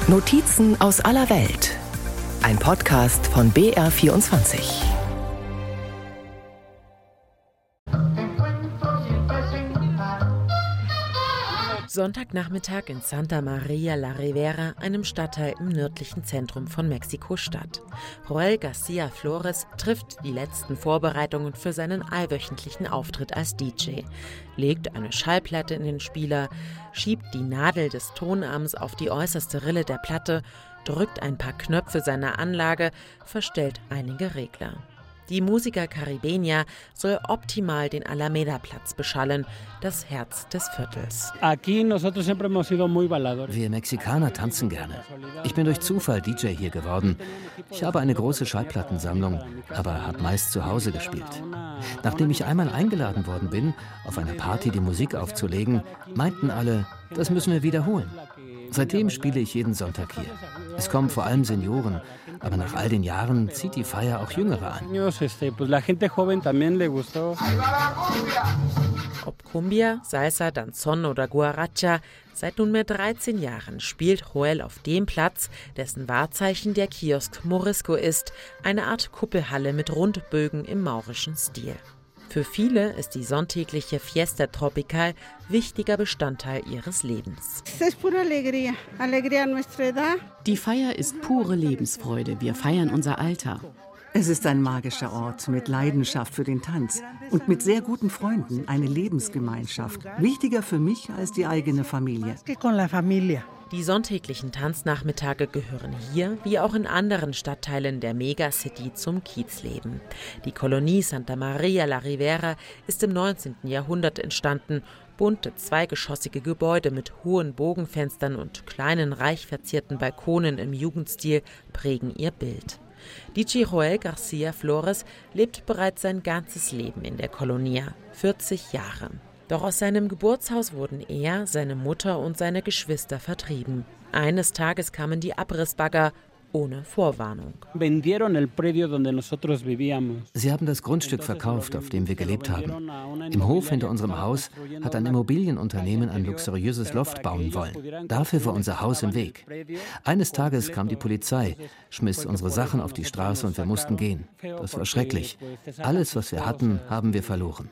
Notizen aus aller Welt. Ein Podcast von BR24. Sonntagnachmittag in Santa Maria la Ribera, einem Stadtteil im nördlichen Zentrum von Mexiko-Stadt. Joel García Flores trifft die letzten Vorbereitungen für seinen allwöchentlichen Auftritt als DJ, legt eine Schallplatte in den Spieler, schiebt die Nadel des Tonarms auf die äußerste Rille der Platte, drückt ein paar Knöpfe seiner Anlage, verstellt einige Regler. Die Musica Caribeña soll optimal den Alameda-Platz beschallen, das Herz des Viertels. Wir Mexikaner tanzen gerne. Ich bin durch Zufall DJ hier geworden. Ich habe eine große Schallplattensammlung, aber habe meist zu Hause gespielt. Nachdem ich einmal eingeladen worden bin, auf einer Party die Musik aufzulegen, meinten alle, das müssen wir wiederholen. Seitdem spiele ich jeden Sonntag hier. Es kommen vor allem Senioren, aber nach all den Jahren zieht die Feier auch Jüngere an. Ob Cumbia, Salsa, Danzón oder Guaracha, seit nunmehr 13 Jahren spielt Joel auf dem Platz, dessen Wahrzeichen der Kiosk Morisco ist, eine Art Kuppelhalle mit Rundbögen im maurischen Stil. Für viele ist die sonntägliche Fiesta Tropical wichtiger Bestandteil ihres Lebens. Die Feier ist pure Lebensfreude. Wir feiern unser Alter. Es ist ein magischer Ort mit Leidenschaft für den Tanz und mit sehr guten Freunden, eine Lebensgemeinschaft. Wichtiger für mich als die eigene Familie. Die sonntäglichen Tanznachmittage gehören hier, wie auch in anderen Stadtteilen der Megacity, zum Kiezleben. Die Kolonie Santa Maria la Ribera ist im 19. Jahrhundert entstanden. Bunte, zweigeschossige Gebäude mit hohen Bogenfenstern und kleinen, reich verzierten Balkonen im Jugendstil prägen ihr Bild. DJ Joel García Flores lebt bereits sein ganzes Leben in der Colonia, 40 Jahre. Doch aus seinem Geburtshaus wurden er, seine Mutter und seine Geschwister vertrieben. Eines Tages kamen die Abrissbagger ohne Vorwarnung. Sie haben das Grundstück verkauft, auf dem wir gelebt haben. Im Hof hinter unserem Haus hat ein Immobilienunternehmen ein luxuriöses Loft bauen wollen. Dafür war unser Haus im Weg. Eines Tages kam die Polizei, schmiss unsere Sachen auf die Straße und wir mussten gehen. Das war schrecklich. Alles, was wir hatten, haben wir verloren.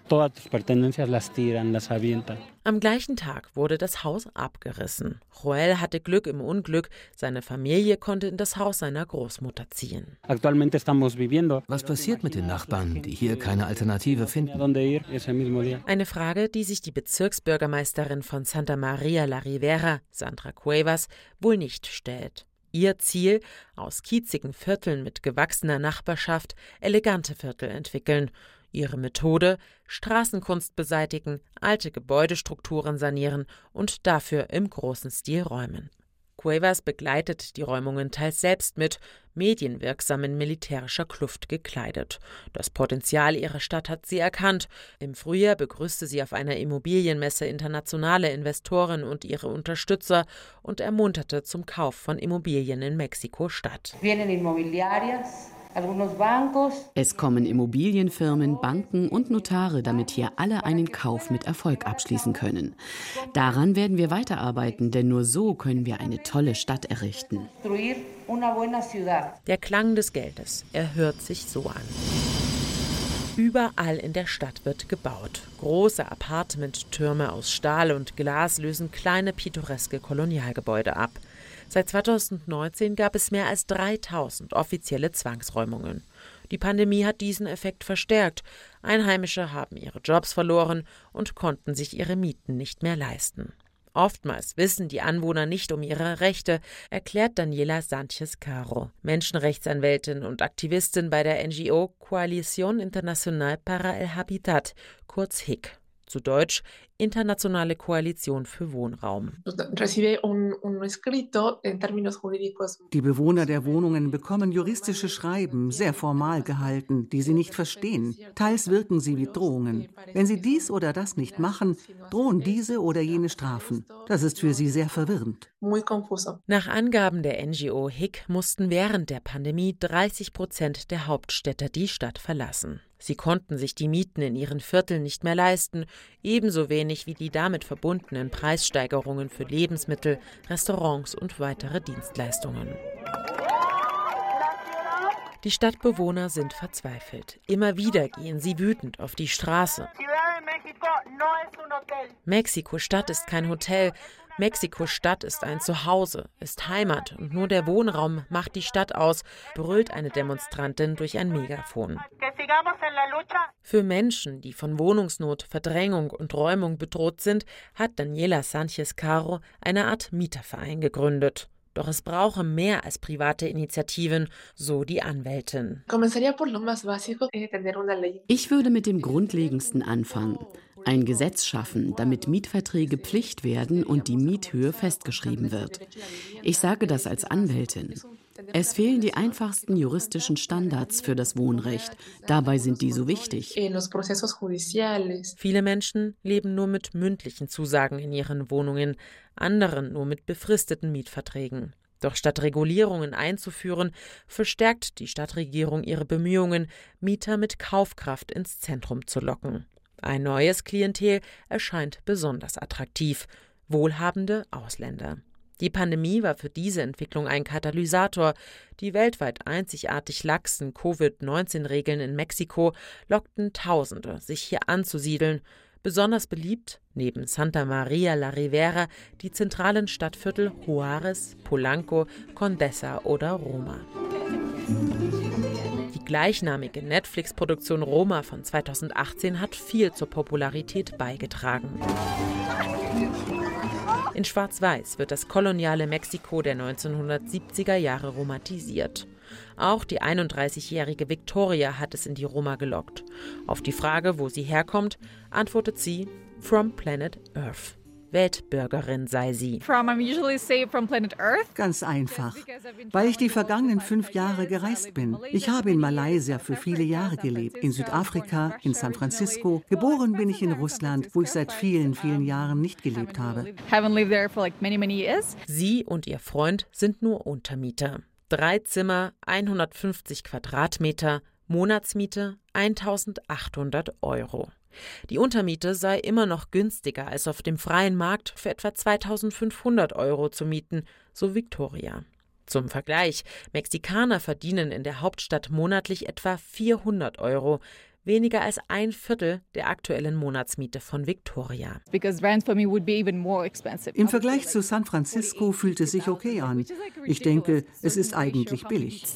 Am gleichen Tag wurde das Haus abgerissen. Joel hatte Glück im Unglück. Seine Familie konnte in das Haus seiner Großmutter ziehen. Was passiert mit den Nachbarn, die hier keine Alternative finden? Eine Frage, die sich die Bezirksbürgermeisterin von Santa Maria la Ribera, Sandra Cuevas, wohl nicht stellt. Ihr Ziel: aus kiezigen Vierteln mit gewachsener Nachbarschaft elegante Viertel entwickeln. Ihre Methode: Straßenkunst beseitigen, alte Gebäudestrukturen sanieren und dafür im großen Stil räumen. Cuevas begleitet die Räumungen teils selbst mit, medienwirksam in militärischer Kluft gekleidet. Das Potenzial ihrer Stadt hat sie erkannt. Im Frühjahr begrüßte sie auf einer Immobilienmesse internationale Investoren und ihre Unterstützer und ermunterte zum Kauf von Immobilien in Mexiko-Stadt. Es kommen Immobilienfirmen, Banken und Notare, damit hier alle einen Kauf mit Erfolg abschließen können. Daran werden wir weiterarbeiten, denn nur so können wir eine tolle Stadt errichten. Der Klang des Geldes, er hört sich so an. Überall in der Stadt wird gebaut. Große Appartementtürme aus Stahl und Glas lösen kleine pittoreske Kolonialgebäude ab. Seit 2019 gab es mehr als 3000 offizielle Zwangsräumungen. Die Pandemie hat diesen Effekt verstärkt. Einheimische haben ihre Jobs verloren und konnten sich ihre Mieten nicht mehr leisten. Oftmals wissen die Anwohner nicht um ihre Rechte, erklärt Daniela Sánchez-Caro, Menschenrechtsanwältin und Aktivistin bei der NGO Coalición Internacional para el Hábitat, kurz HIC. Zu Deutsch Internationale Koalition für Wohnraum. Die Bewohner der Wohnungen bekommen juristische Schreiben, sehr formal gehalten, die sie nicht verstehen. Teils wirken sie wie Drohungen. Wenn sie dies oder das nicht machen, drohen diese oder jene Strafen. Das ist für sie sehr verwirrend. Nach Angaben der NGO HIC mussten während der Pandemie 30% der Hauptstädter die Stadt verlassen. Sie konnten sich die Mieten in ihren Vierteln nicht mehr leisten, ebenso wenig wenig wie die damit verbundenen Preissteigerungen für Lebensmittel, Restaurants und weitere Dienstleistungen. Die Stadtbewohner sind verzweifelt. Immer wieder gehen sie wütend auf die Straße. Mexiko-Stadt ist kein Hotel. Mexiko-Stadt ist ein Zuhause, ist Heimat und nur der Wohnraum macht die Stadt aus, brüllt eine Demonstrantin durch ein Megafon. Für Menschen, die von Wohnungsnot, Verdrängung und Räumung bedroht sind, hat Daniela Sánchez Caro eine Art Mieterverein gegründet. Doch es brauche mehr als private Initiativen, so die Anwältin. Ich würde mit dem Grundlegendsten anfangen. Ein Gesetz schaffen, damit Mietverträge Pflicht werden und die Miethöhe festgeschrieben wird. Ich sage das als Anwältin. Es fehlen die einfachsten juristischen Standards für das Wohnrecht. Dabei sind die so wichtig. Viele Menschen leben nur mit mündlichen Zusagen in ihren Wohnungen, anderen nur mit befristeten Mietverträgen. Doch statt Regulierungen einzuführen, verstärkt die Stadtregierung ihre Bemühungen, Mieter mit Kaufkraft ins Zentrum zu locken. Ein neues Klientel erscheint besonders attraktiv: wohlhabende Ausländer. Die Pandemie war für diese Entwicklung ein Katalysator. Die weltweit einzigartig laxen Covid-19-Regeln in Mexiko lockten Tausende, sich hier anzusiedeln. Besonders beliebt, neben Santa Maria la Ribera, die zentralen Stadtviertel Juárez, Polanco, Condesa oder Roma. Die gleichnamige Netflix-Produktion Roma von 2018 hat viel zur Popularität beigetragen. In Schwarz-Weiß wird das koloniale Mexiko der 1970er Jahre romantisiert. Auch die 31-jährige Victoria hat es in die Roma gelockt. Auf die Frage, wo sie herkommt, antwortet sie: From Planet Earth. Weltbürgerin sei sie. Ganz einfach, weil ich die vergangenen 5 Jahre gereist bin. Ich habe in Malaysia für viele Jahre gelebt, in Südafrika, in San Francisco. Geboren bin ich in Russland, wo ich seit vielen, vielen Jahren nicht gelebt habe. Sie und ihr Freund sind nur Untermieter. 3 Zimmer, 150 Quadratmeter, Monatsmiete 1.800 €. Die Untermiete sei immer noch günstiger als auf dem freien Markt für etwa 2.500 € zu mieten, so Victoria. Zum Vergleich, Mexikaner verdienen in der Hauptstadt monatlich etwa 400 €, weniger als 1/4 der aktuellen Monatsmiete von Victoria. Im Vergleich zu San Francisco fühlt es sich okay an. Ich denke, es ist eigentlich billig.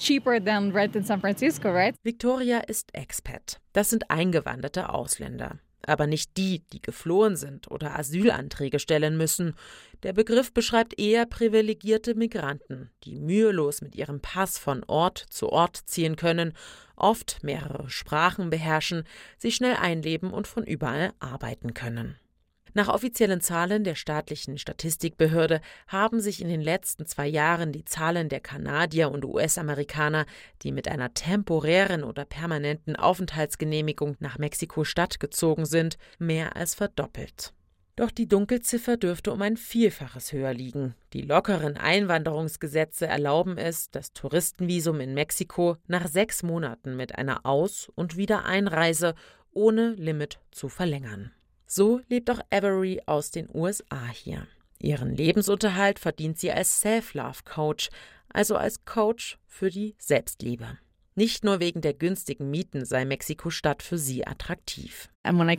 Victoria ist Expat. Das sind eingewanderte Ausländer. Aber nicht die, die geflohen sind oder Asylanträge stellen müssen. Der Begriff beschreibt eher privilegierte Migranten, die mühelos mit ihrem Pass von Ort zu Ort ziehen können, oft mehrere Sprachen beherrschen, sich schnell einleben und von überall arbeiten können. Nach offiziellen Zahlen der staatlichen Statistikbehörde haben sich in den letzten 2 Jahren die Zahlen der Kanadier und US-Amerikaner, die mit einer temporären oder permanenten Aufenthaltsgenehmigung nach Mexiko-Stadt gezogen sind, mehr als verdoppelt. Doch die Dunkelziffer dürfte um ein Vielfaches höher liegen. Die lockeren Einwanderungsgesetze erlauben es, das Touristenvisum in Mexiko nach 6 Monaten mit einer Aus- und Wiedereinreise ohne Limit zu verlängern. So lebt auch Avery aus den USA hier. Ihren Lebensunterhalt verdient sie als Self-Love-Coach, also als Coach für die Selbstliebe. Nicht nur wegen der günstigen Mieten sei Mexiko-Stadt für sie attraktiv.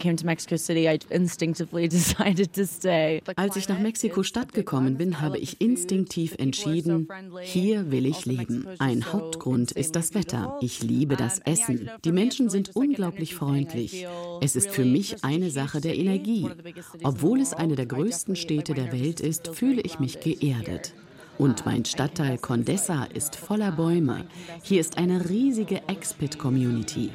Als ich nach Mexiko-Stadt gekommen bin, habe ich instinktiv entschieden, hier will ich leben. Ein Hauptgrund ist das Wetter. Ich liebe das Essen. Die Menschen sind unglaublich freundlich. Es ist für mich eine Sache der Energie. Obwohl es eine der größten Städte der Welt ist, fühle ich mich geerdet. Und mein Stadtteil Condesa ist voller Bäume. Hier ist eine riesige Expat-Community.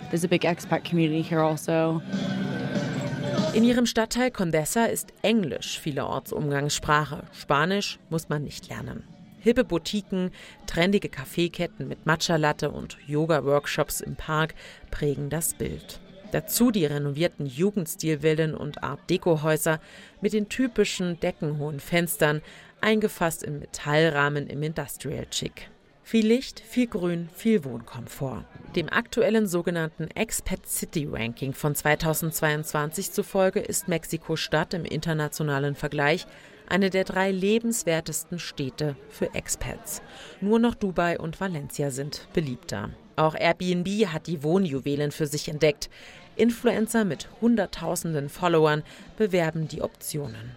In ihrem Stadtteil Condesa ist Englisch vielerorts Umgangssprache. Spanisch muss man nicht lernen. Hippe Boutiquen, trendige Kaffeeketten mit Matcha-Latte und Yoga-Workshops im Park prägen das Bild. Dazu die renovierten Jugendstilvillen und Art-Deco-Häuser mit den typischen deckenhohen Fenstern, eingefasst im Metallrahmen im Industrial Chic. Viel Licht, viel Grün, viel Wohnkomfort. Dem aktuellen sogenannten Expat City Ranking von 2022 zufolge ist Mexiko-Stadt im internationalen Vergleich eine der 3 lebenswertesten Städte für Expats. Nur noch Dubai und Valencia sind beliebter. Auch Airbnb hat die Wohnjuwelen für sich entdeckt. Influencer mit Hunderttausenden Followern bewerben die Optionen.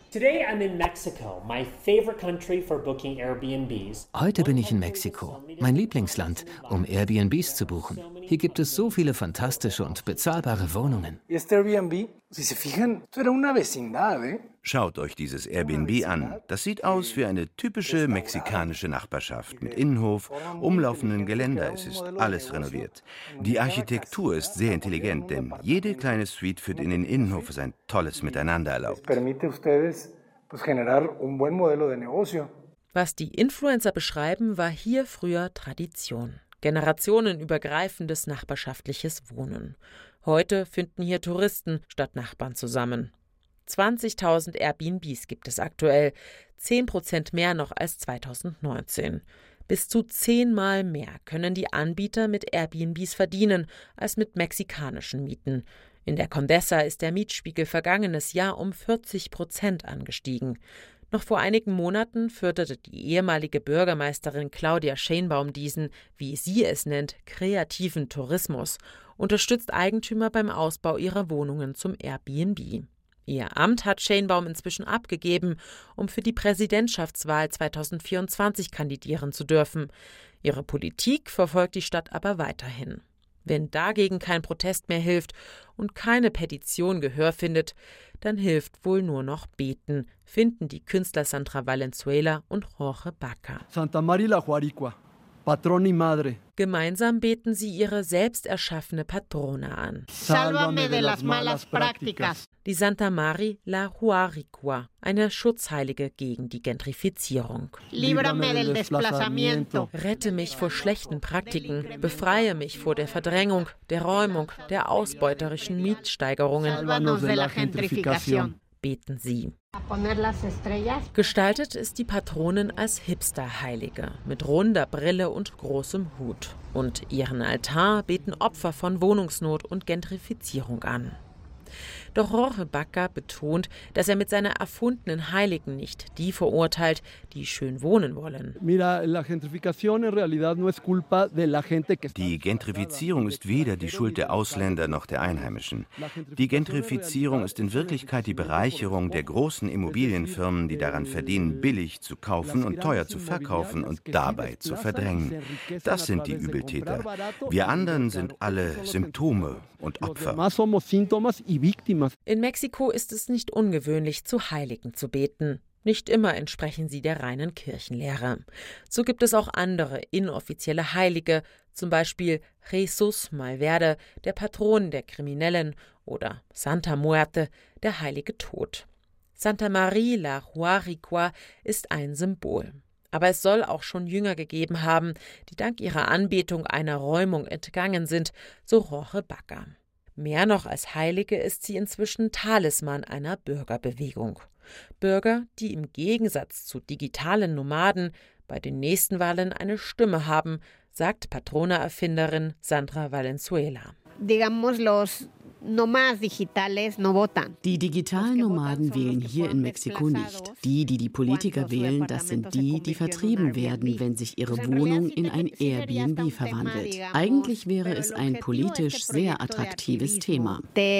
Heute bin ich in Mexiko, mein Lieblingsland, um Airbnbs zu buchen. Hier gibt es so viele fantastische und bezahlbare Wohnungen. Schaut euch dieses Airbnb an. Das sieht aus wie eine typische mexikanische Nachbarschaft mit Innenhof, umlaufenden Geländer. Es ist alles renoviert. Die Architektur ist sehr intelligent, denn jede kleine Suite führt in den Innenhof, ist ein tolles Miteinander erlaubt. Was die Influencer beschreiben, war hier früher Tradition. Generationenübergreifendes nachbarschaftliches Wohnen. Heute finden hier Touristen statt Nachbarn zusammen. 20.000 Airbnbs gibt es aktuell, 10% mehr noch als 2019. Bis zu 10-mal mehr können die Anbieter mit Airbnbs verdienen als mit mexikanischen Mieten. In der Condesa ist der Mietspiegel vergangenes Jahr um 40% angestiegen. Noch vor einigen Monaten förderte die ehemalige Bürgermeisterin Claudia Sheinbaum diesen, wie sie es nennt, kreativen Tourismus, unterstützt Eigentümer beim Ausbau ihrer Wohnungen zum Airbnb. Ihr Amt hat Sheinbaum inzwischen abgegeben, um für die Präsidentschaftswahl 2024 kandidieren zu dürfen. Ihre Politik verfolgt die Stadt aber weiterhin. Wenn dagegen kein Protest mehr hilft und keine Petition Gehör findet, dann hilft wohl nur noch Beten, finden die Künstler Sandra Valenzuela und Jorge Baca. Santa María la Huaricua, Patrona y Madre. Gemeinsam beten sie ihre selbst erschaffene Patrona an. Sálvame de las malas prácticas. Die Santa María la Huaricua, eine Schutzheilige gegen die Gentrifizierung. Líbrame del desplazamiento. Rette mich vor schlechten Praktiken, befreie mich vor der Verdrängung, der Räumung, der ausbeuterischen Mietsteigerungen. Sálvanos de la gentrificación. Beten sie. Gestaltet ist die Patronin als Hipster-Heilige mit runder Brille und großem Hut. Und ihren Altar beten Opfer von Wohnungsnot und Gentrifizierung an. Doch Jorge Baca betont, dass er mit seiner erfundenen Heiligen nicht die verurteilt, die schön wohnen wollen. Die Gentrifizierung ist weder die Schuld der Ausländer noch der Einheimischen. Die Gentrifizierung ist in Wirklichkeit die Bereicherung der großen Immobilienfirmen, die daran verdienen, billig zu kaufen und teuer zu verkaufen und dabei zu verdrängen. Das sind die Übeltäter. Wir anderen sind alle Symptome und Opfer. In Mexiko ist es nicht ungewöhnlich, zu Heiligen zu beten. Nicht immer entsprechen sie der reinen Kirchenlehre. So gibt es auch andere inoffizielle Heilige, zum Beispiel Jesus Malverde, der Patron der Kriminellen, oder Santa Muerte, der heilige Tod. Santa María la Huaricua ist ein Symbol. Aber es soll auch schon Jünger gegeben haben, die dank ihrer Anbetung einer Räumung entgangen sind, so Jorge Baca. Mehr noch als Heilige ist sie inzwischen Talisman einer Bürgerbewegung. Bürger, die im Gegensatz zu digitalen Nomaden bei den nächsten Wahlen eine Stimme haben, sagt Patrona-Erfinderin Sandra Valenzuela. Die digitalen Nomaden wählen hier in Mexiko nicht. Die Politiker wählen, das sind die vertrieben werden, wenn sich ihre Wohnung in ein Airbnb verwandelt. Eigentlich wäre es ein politisch sehr attraktives Thema.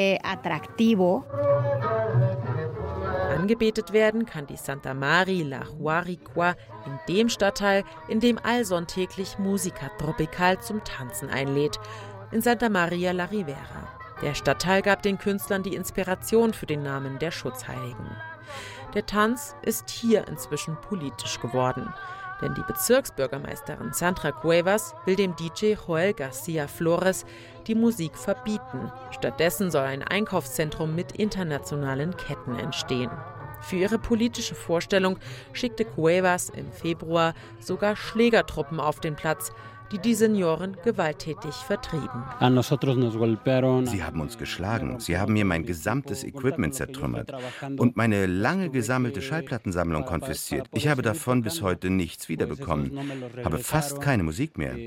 Angebetet werden kann die Santa María la Huaricua in dem Stadtteil, in dem allsonntäglich Música Tropical zum Tanzen einlädt, in Santa María la Ribera. Der Stadtteil gab den Künstlern die Inspiration für den Namen der Schutzheiligen. Der Tanz ist hier inzwischen politisch geworden, denn die Bezirksbürgermeisterin Sandra Cuevas will dem DJ Joel García Flores die Musik verbieten. Stattdessen soll ein Einkaufszentrum mit internationalen Ketten entstehen. Für ihre politische Vorstellung schickte Cuevas im Februar sogar Schlägertruppen auf den Platz, die die Senioren gewalttätig vertrieben. Sie haben uns geschlagen, sie haben mir mein gesamtes Equipment zertrümmert und meine lange gesammelte Schallplattensammlung konfisziert. Ich habe davon bis heute nichts wiederbekommen, habe fast keine Musik mehr.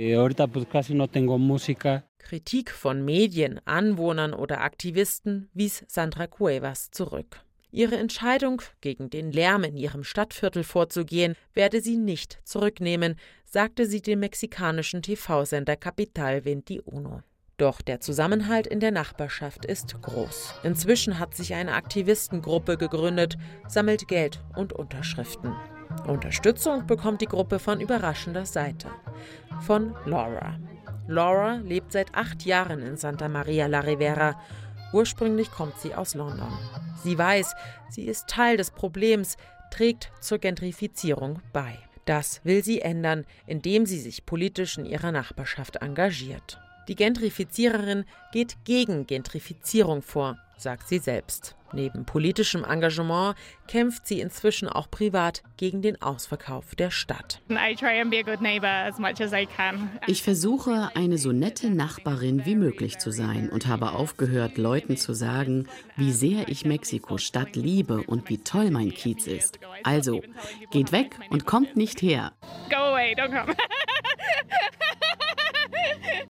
Kritik von Medien, Anwohnern oder Aktivisten wies Sandra Cuevas zurück. Ihre Entscheidung, gegen den Lärm in ihrem Stadtviertel vorzugehen, werde sie nicht zurücknehmen, sagte sie dem mexikanischen TV-Sender Capital 21. Doch der Zusammenhalt in der Nachbarschaft ist groß. Inzwischen hat sich eine Aktivistengruppe gegründet, sammelt Geld und Unterschriften. Unterstützung bekommt die Gruppe von überraschender Seite. Von Laura. Laura lebt seit 8 Jahren in Santa Maria la Ribera. Ursprünglich kommt sie aus London. Sie weiß, sie ist Teil des Problems, trägt zur Gentrifizierung bei. Das will sie ändern, indem sie sich politisch in ihrer Nachbarschaft engagiert. Die Gentrifiziererin geht gegen Gentrifizierung vor, sagt sie selbst. Neben politischem Engagement kämpft sie inzwischen auch privat gegen den Ausverkauf der Stadt. Ich versuche, eine so nette Nachbarin wie möglich zu sein und habe aufgehört, Leuten zu sagen, wie sehr ich Mexiko-Stadt liebe und wie toll mein Kiez ist. Also, geht weg und kommt nicht her. Go away, don't come.